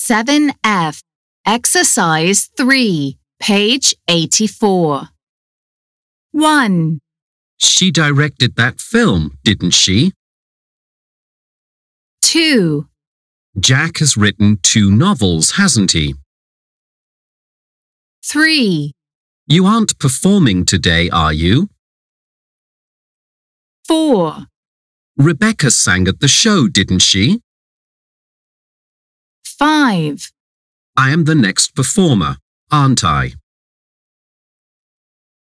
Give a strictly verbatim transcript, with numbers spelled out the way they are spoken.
seven F, Exercise three, page eighty-four. one. She directed that film, didn't she? two. Jack has written two novels, hasn't he? three. You aren't performing today, are you? four. Rebecca sang at the show, didn't she? five. I am the next performer, aren't I?